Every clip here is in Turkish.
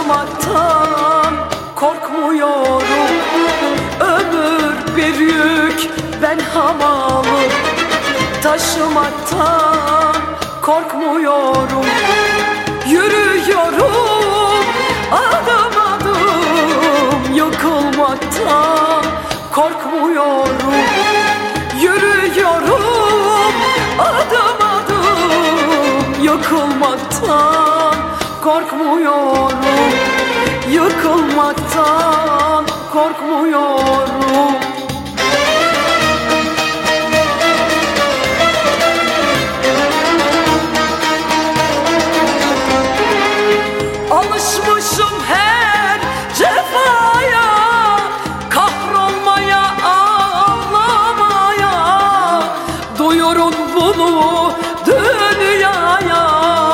Yaşamaktan korkmuyorum. Ömür bir yük, ben hamalı. Taşımaktan korkmuyorum. Yürüyorum adım adım, yıkılmaktan korkmuyorum. Yürüyorum adım adım, yıkılmaktan korkmuyorum. Yıkılmaktan korkmuyorum. Alışmışım her cefaya, kahrolmaya, ağlamaya. Duyurun bunu dünyaya,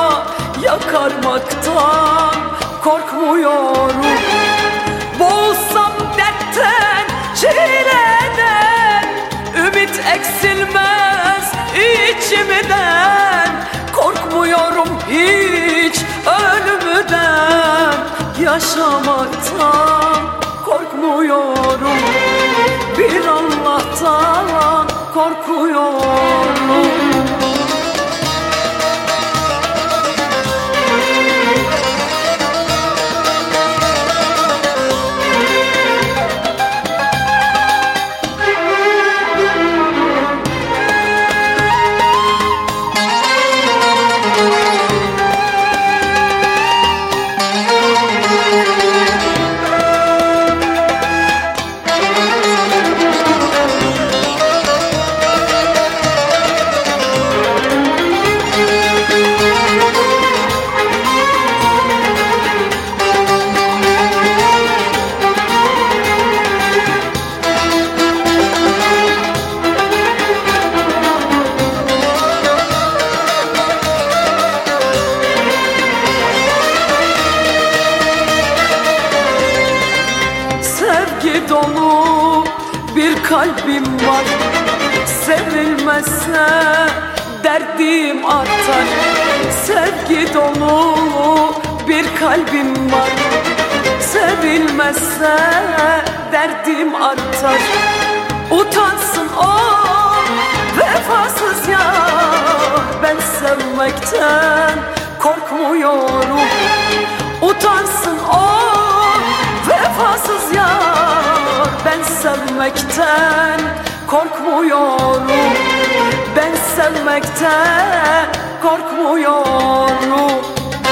yakarmaktan korkmuyorum. Boğulsam dertten, çileden, ümit eksilmez içimden. Korkmuyorum hiç ölümden, yaşamaktan korkmuyorum. Bir Allah'tan korkuyorum. Sevgi dolu bir kalbim var. Sevilmezse derdim artar. Sevgi dolu bir kalbim var. Sevilmezse derdim artar. Utansın o vefasız ya, ben sevmekten korkmuyorum. Utansın o vefasız ya, ben sevmekten korkmuyorum. Ben sevmekten korkmuyorum.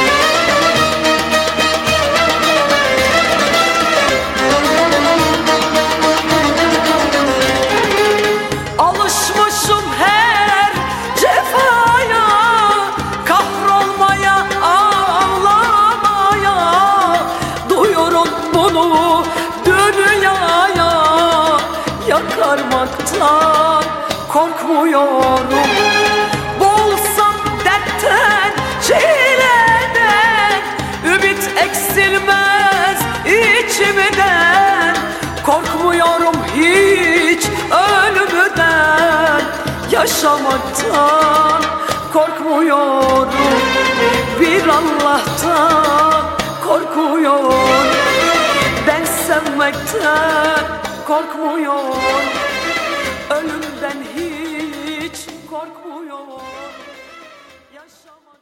Alışmışım her cefaya, kahrolmaya, ağlamaya. Duyurun bunu dünyaya, yakarmaktan korkmuyorum. Boğulsam dertten, çileden, ümit eksilmez içimden. Korkmuyorum hiç ölümden, yaşamaktan korkmuyorum. Bir Allah'tan korkuyorum. Ben sevmekten korkmuyorum. Ölümden hiç korkmuyorum. Yaşamak